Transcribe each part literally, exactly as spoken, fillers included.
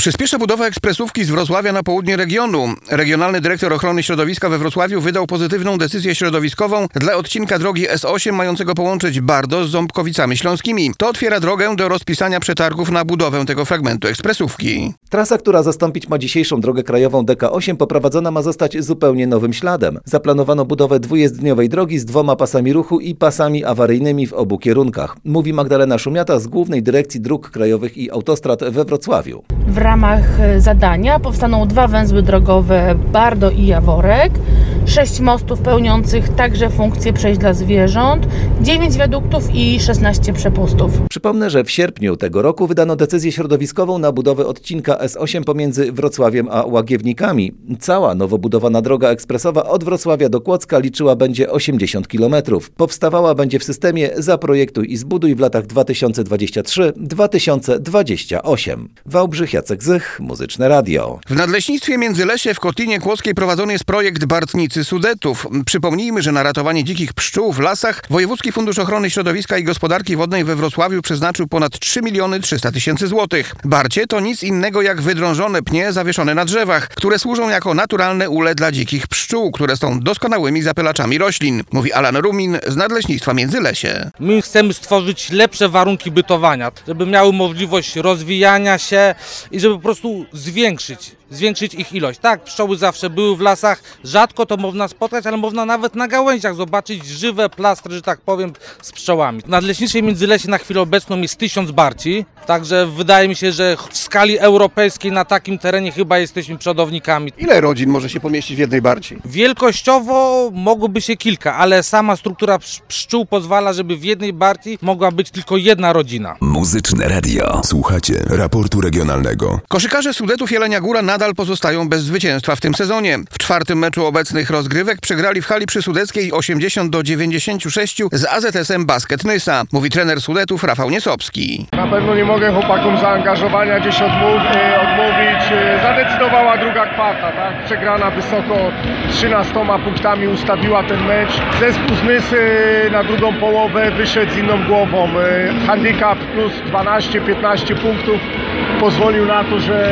Przyspiesza budowa ekspresówki z Wrocławia na południe regionu. Regionalny dyrektor ochrony środowiska we Wrocławiu wydał pozytywną decyzję środowiskową dla odcinka drogi S osiem mającego połączyć Bardo z Ząbkowicami Śląskimi. To otwiera drogę do rozpisania przetargów na budowę tego fragmentu ekspresówki. Trasa, która zastąpić ma dzisiejszą drogę krajową D K osiem, poprowadzona ma zostać zupełnie nowym śladem. Zaplanowano budowę dwujezdniowej drogi z dwoma pasami ruchu i pasami awaryjnymi w obu kierunkach, mówi Magdalena Szumiata z Głównej Dyrekcji Dróg Krajowych i Autostrad we Wrocławiu. W ramach zadania powstaną dwa węzły drogowe Bardo i Jaworek, sześć mostów pełniących także funkcję przejść dla zwierząt, dziewięć wiaduktów i szesnaście przepustów. Przypomnę, że w sierpniu tego roku wydano decyzję środowiskową na budowę odcinka S osiem pomiędzy Wrocławiem a Łagiewnikami. Cała nowo budowana droga ekspresowa od Wrocławia do Kłodzka liczyła będzie osiemdziesiąt kilometrów. Powstawała będzie w systemie Zaprojektuj i zbuduj w latach dwa tysiące dwudziestym trzecim do dwa tysiące dwudziestego ósmego. Wałbrzych, Jacek Zych, Muzyczne Radio. W Nadleśnictwie Międzylesie w Kotlinie Kłodzkiej prowadzony jest projekt Bartnicy Sudetów. Przypomnijmy, że na ratowanie dzikich pszczół w lasach Wojewódzki Fundusz Ochrony Środowiska i Gospodarki Wodnej we Wrocławiu przeznaczył ponad trzy miliony trzysta tysięcy złotych. Barcie to nic innego jak wydrążone pnie zawieszone na drzewach, które służą jako naturalne ule dla dzikich pszczół, które są doskonałymi zapylaczami roślin, mówi Alan Rumin z Nadleśnictwa Międzylesie. My chcemy stworzyć lepsze warunki bytowania, żeby miały możliwość rozwijania się i żeby po prostu zwiększyć, zwiększyć ich ilość. Tak, pszczoły zawsze były w lasach, rzadko to można spotkać, ale można nawet na gałęziach zobaczyć żywe plastry, że tak powiem, z pszczołami. W Nadleśnictwie Międzylesie na chwilę obecną jest tysiąc barci, także wydaje mi się, że w skali europejskiej na takim terenie chyba jesteśmy przodownikami. Ile rodzin może się pomieścić w jednej barci? Wielkościowo mogłoby się kilka, ale sama struktura pszczół pozwala, żeby w jednej barci mogła być tylko jedna rodzina. Muzyczne Radio. Słuchacie raportu regionalnego. Koszykarze Sudetów Jelenia Góra nadal pozostają bez zwycięstwa w tym sezonie. W czwartym meczu obecnych rozgrywek przegrali w hali przysudeckiej osiemdziesiąt do dziewięćdziesięciu sześciu z A Z S-em Basket Nysa, mówi trener Sudetów Rafał Niesopski. Na pewno nie mogę chłopakom zaangażowania gdzieś odmów- odmówić. Zadecydowała druga kwarta, tak? Przegrana wysoko trzynastoma punktami ustawiła ten mecz. Zespół z Nysy na drugą połowę wyszedł z inną głową. Handicap plus dwanaście piętnaście punktów pozwolił na to, że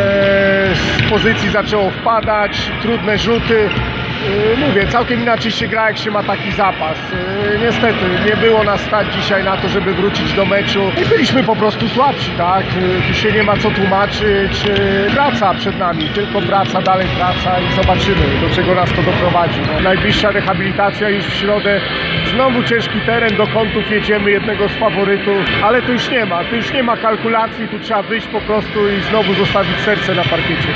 z pozycji zaczęło wpadać, trudne rzuty. Mówię, całkiem inaczej się gra, jak się ma taki zapas. Niestety, nie było nas stać dzisiaj na to, żeby wrócić do meczu. I byliśmy po prostu słabsi, tak? Tu się nie ma co tłumaczyć. Praca przed nami, tylko praca, dalej praca i zobaczymy, do czego nas to doprowadzi. No, najbliższa rehabilitacja już w środę. Znowu ciężki teren, do kątów jedziemy, jednego z faworytów, ale tu już nie ma, tu już nie ma kalkulacji, tu trzeba wyjść po prostu i znowu zostawić serce na parkiecie.